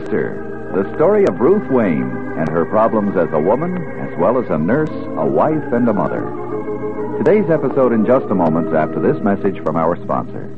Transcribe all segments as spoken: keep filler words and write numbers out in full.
Sister, the story of Ruth Wayne and her problems as a woman, as well as a nurse, a wife, and a mother. Today's episode in just a moment after this message from our sponsor.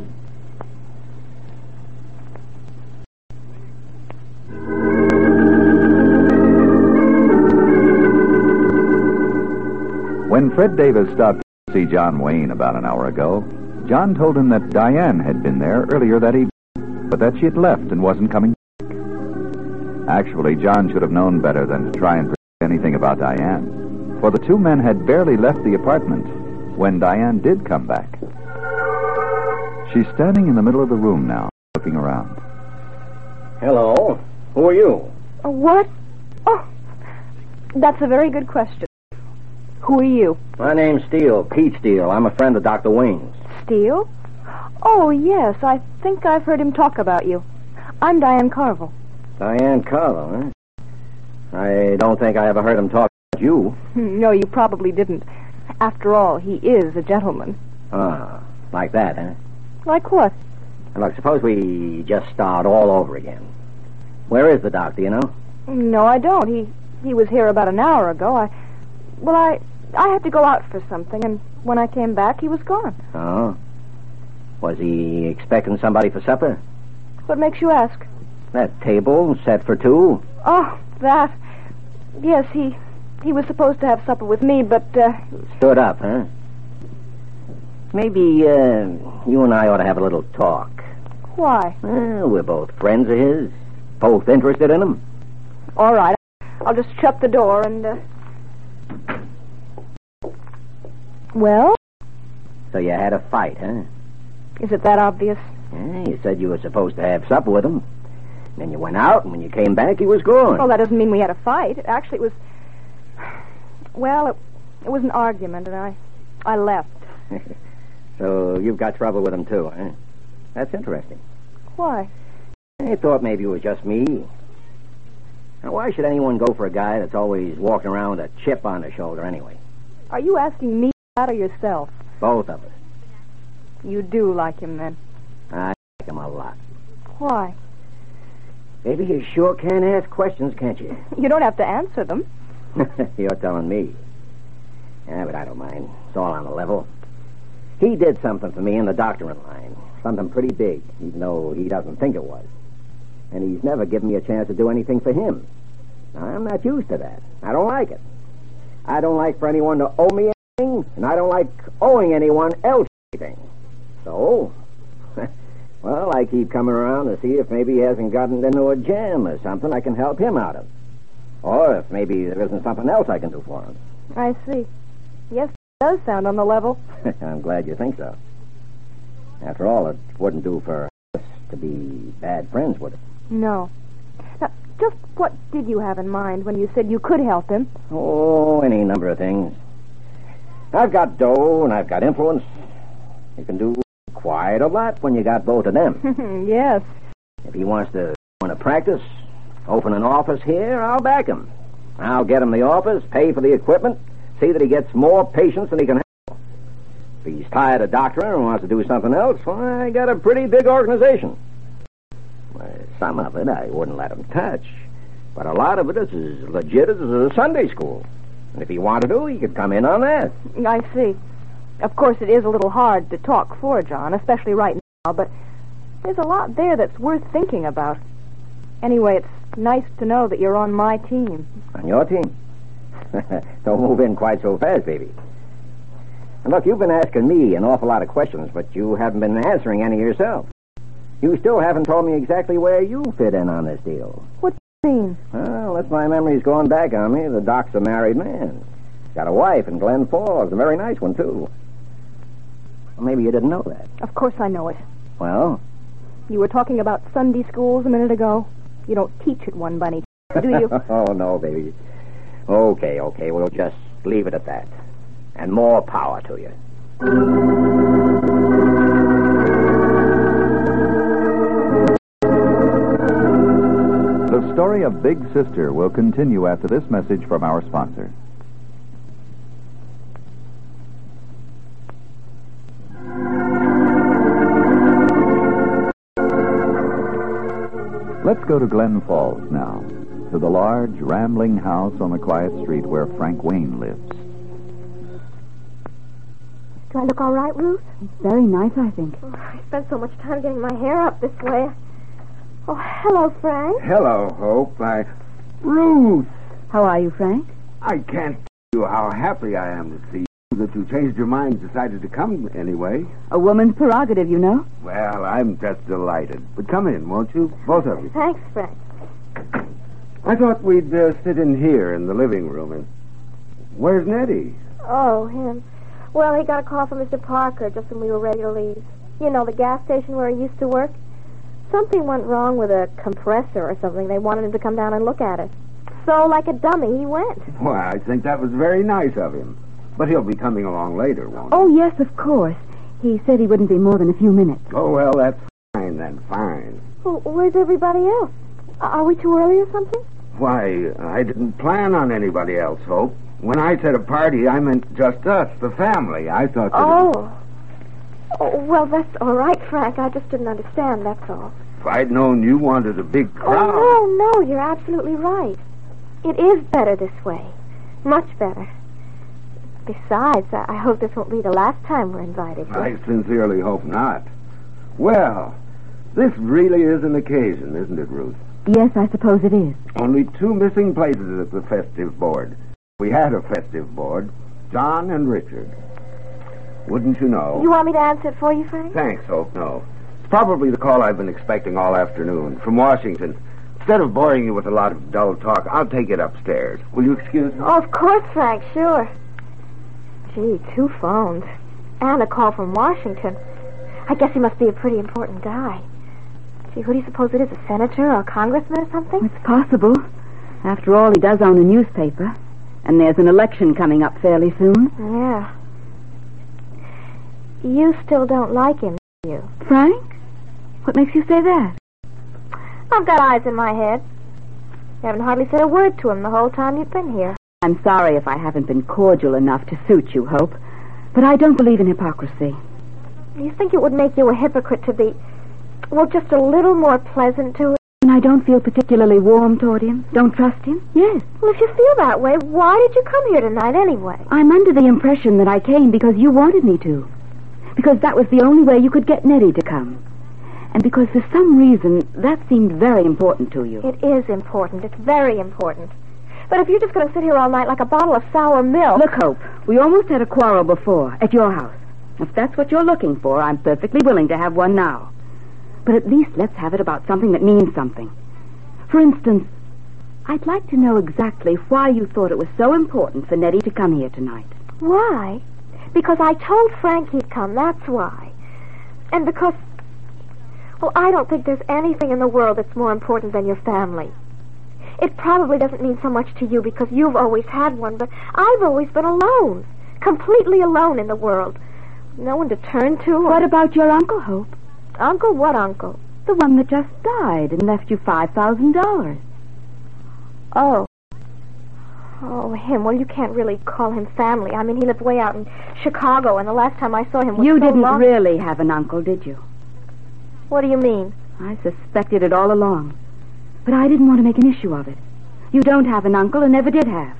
When Fred Davis stopped to see John Wayne about an hour ago, John told him that Diane had been there earlier that evening, but that she had left and wasn't coming back. Actually, John should have known better than to try and predict anything about Diane, for the two men had barely left the apartment when Diane did come back. She's standing in the middle of the room now, looking around. Hello. Who are you? Uh, what? Oh, that's a very good question. Who are you? My name's Steele, Pete Steele. I'm a friend of Doctor Wayne's. Steele? Oh, yes. I think I've heard him talk about you. I'm Diane Carville. Diane Carville, huh? I don't think I ever heard him talk about you. No, you probably didn't. After all, he is a gentleman. Ah, like that, huh? Like what? Look, suppose we just start all over again. Where is the doctor, you know? No, I don't. He he was here about an hour ago. I, well, I I had to go out for something, and when I came back, he was gone. Oh? Was he expecting somebody for supper? What makes you ask? That table set for two. Oh, that. Yes, he he was supposed to have supper with me, but... Uh... Stood up, huh? Maybe uh, you and I ought to have a little talk. Why? Well, we're both friends of his. Both interested in him. All right. I'll just shut the door and... Uh... Well? So you had a fight, huh? Is it that obvious? Yeah, you said you were supposed to have supper with him. Then you went out, and when you came back, he was gone. Well, that doesn't mean we had a fight. Actually, it was... Well, it, it was an argument, and I, I left. So you've got trouble with him, too, huh? That's interesting. Why? I thought maybe it was just me. Now, why should anyone go for a guy that's always walking around with a chip on his shoulder, anyway? Are you asking me that or yourself? Both of us. You do like him, then? I like him a lot. Why? Maybe you sure can ask questions, can't you? You don't have to answer them. You're telling me. Yeah, but I don't mind. It's all on the level. He did something for me in the doctoring line. Something pretty big, even though he doesn't think it was. And he's never given me a chance to do anything for him. Now, I'm not used to that. I don't like it. I don't like for anyone to owe me anything, and I don't like owing anyone else anything. So, well, I keep coming around to see if maybe he hasn't gotten into a jam or something I can help him out of. Or if maybe there isn't something else I can do for him. I see. Yes, it does sound on the level. I'm glad you think so. After all, it wouldn't do for us to be bad friends, would it? No. Now, just what did you have in mind when you said you could help him? Oh, any number of things. I've got dough and I've got influence. You can do quite a lot when you got both of them. Yes. If he wants to want to practice, open an office here, I'll back him. I'll get him the office, pay for the equipment, see that he gets more patients than he can handle. If he's tired of doctoring and wants to do something else, well, I got a pretty big organization. Well, some of it I wouldn't let him touch, but a lot of it is as legit as a Sunday school. And if he wanted to, he could come in on that. I see. Of course, it is a little hard to talk for John, especially right now, but there's a lot there that's worth thinking about. Anyway, it's nice to know that you're on my team. On your team? Don't move in quite so fast, baby. And look, you've been asking me an awful lot of questions, but you haven't been answering any yourself. You still haven't told me exactly where you fit in on this deal. What do you mean? Well, unless my memory's going back on me, the doc's a married man. He's got a wife in Glen Falls, a very nice one, too. Well, maybe you didn't know that. Of course I know it. Well? You were talking about Sunday schools a minute ago. You don't teach at one by any chance, do you? Oh, no, baby. Okay, okay, we'll just leave it at that. And more power to you. The story of Big Sister will continue after this message from our sponsor. Let's go to Glen Falls now, to the large, rambling house on the quiet street where Frank Wayne lives. Do I look all right, Ruth? It's very nice, I think. Oh, I spent so much time getting my hair up this way. Oh, hello, Frank. Hello, Hope. I... Ruth! How are you, Frank? I can't tell you how happy I am to see you, that you changed your mind and decided to come anyway. A woman's prerogative, you know. Well, I'm just delighted. But come in, won't you? Both of you. Thanks, Frank. I thought we'd uh, sit in here in the living room. And where's Nettie? Oh, him. Well, he got a call from Mister Parker just when we were ready to leave. You know, the gas station where he used to work. Something went wrong with a compressor or something. They wanted him to come down and look at it. So, like a dummy, he went. Well, I think that was very nice of him. But he'll be coming along later, won't he? Oh, yes, of course. He said he wouldn't be more than a few minutes. Oh, well, that's fine then, fine. Well, where's everybody else? Are we too early or something? Why, I didn't plan on anybody else, Hope. When I said a party, I meant just us, the family. I thought that... Oh. Oh, well, that's all right, Frank. I just didn't understand, that's all. If I'd known you wanted a big crowd... Oh, no, no, you're absolutely right. It is better this way. Much better. Besides, I, I hope this won't be the last time we're invited. I sincerely hope not. Well, this really is an occasion, isn't it, Ruth? Yes, I suppose it is. Only two missing places at the festive board. We had a festive board. John and Richard. Wouldn't you know? You want me to answer it for you, Frank? Thanks, Hope, no. It's probably the call I've been expecting all afternoon from Washington. Instead of boring you with a lot of dull talk, I'll take it upstairs. Will you excuse me? Oh, of course, Frank, sure. Gee, two phones. And a call from Washington. I guess he must be a pretty important guy. Gee, who do you suppose it is? A senator or a congressman or something? It's possible. After all, he does own a newspaper. And there's an election coming up fairly soon. Yeah. You still don't like him, do you? Frank? What makes you say that? I've got eyes in my head. You haven't hardly said a word to him the whole time you've been here. I'm sorry if I haven't been cordial enough to suit you, Hope. But I don't believe in hypocrisy. Do you think it would make you a hypocrite to be, well, just a little more pleasant to him? And I don't feel particularly warm toward him? Don't trust him? Yes. Well, if you feel that way, why did you come here tonight anyway? I'm under the impression that I came because you wanted me to. Because that was the only way you could get Nettie to come. And because for some reason that seemed very important to you. It is important. It's very important. But if you're just going to sit here all night like a bottle of sour milk... Look, Hope, we almost had a quarrel before, at your house. If that's what you're looking for, I'm perfectly willing to have one now. But at least let's have it about something that means something. For instance, I'd like to know exactly why you thought it was so important for Nettie to come here tonight. Why? Because I told Frank he'd come, that's why. And because... Well, I don't think there's anything in the world that's more important than your family. It probably doesn't mean so much to you because you've always had one, but I've always been alone. Completely alone in the world. No one to turn to. Or... What about your Uncle, Hope? Uncle? What uncle? The one that just died and left you five thousand dollars. Oh. Oh, him. Well, you can't really call him family. I mean, he lived way out in Chicago, and the last time I saw him was You so didn't long... really have an uncle, did you? What do you mean? I suspected it all along. But I didn't want to make an issue of it. You don't have an uncle and never did have.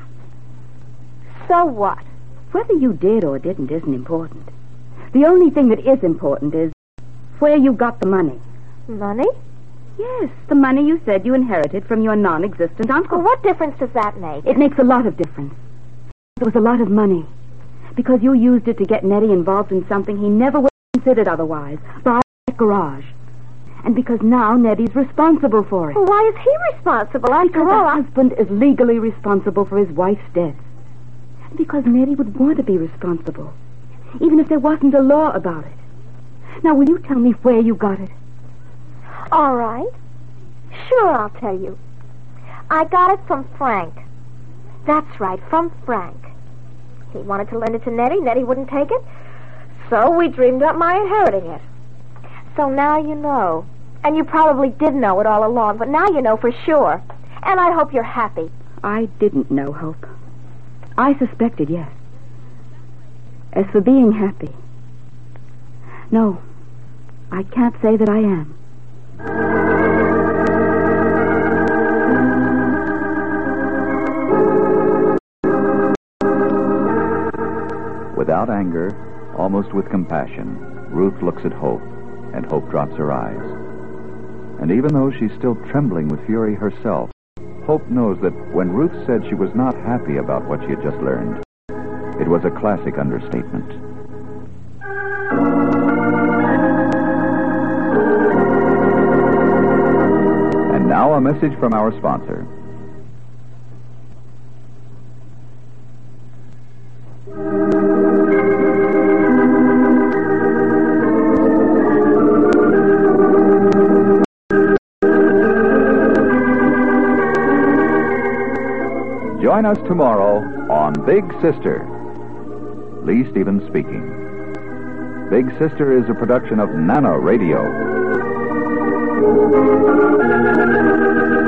So what? Whether you did or didn't isn't important. The only thing that is important is where you got the money. Money? Yes, the money you said you inherited from your non-existent uncle. Well, what difference does that make? It makes a lot of difference. It was a lot of money. Because you used it to get Nettie involved in something he never would have considered otherwise. Buy that garage. And because now Nettie's responsible for it. Well, why is he responsible? After Because all, a I... husband is legally responsible for his wife's death. And because Nettie would want to be responsible. Even if there wasn't a law about it. Now, will you tell me where you got it? All right. Sure, I'll tell you. I got it from Frank. That's right, from Frank. He wanted to lend it to Nettie. Nettie wouldn't take it. So we dreamed up my inheriting it. So now you know. And you probably did know it all along, but now you know for sure. And I hope you're happy. I didn't know, Hope. I suspected, yes. As for being happy... No, I can't say that I am. Without anger, almost with compassion, Ruth looks at Hope, and Hope drops her eyes. And even though she's still trembling with fury herself, Hope knows that when Ruth said she was not happy about what she had just learned, it was a classic understatement. And now a message from our sponsor. Join us tomorrow on Big Sister. Lee Stevens speaking. Big Sister is a production of Nano Radio.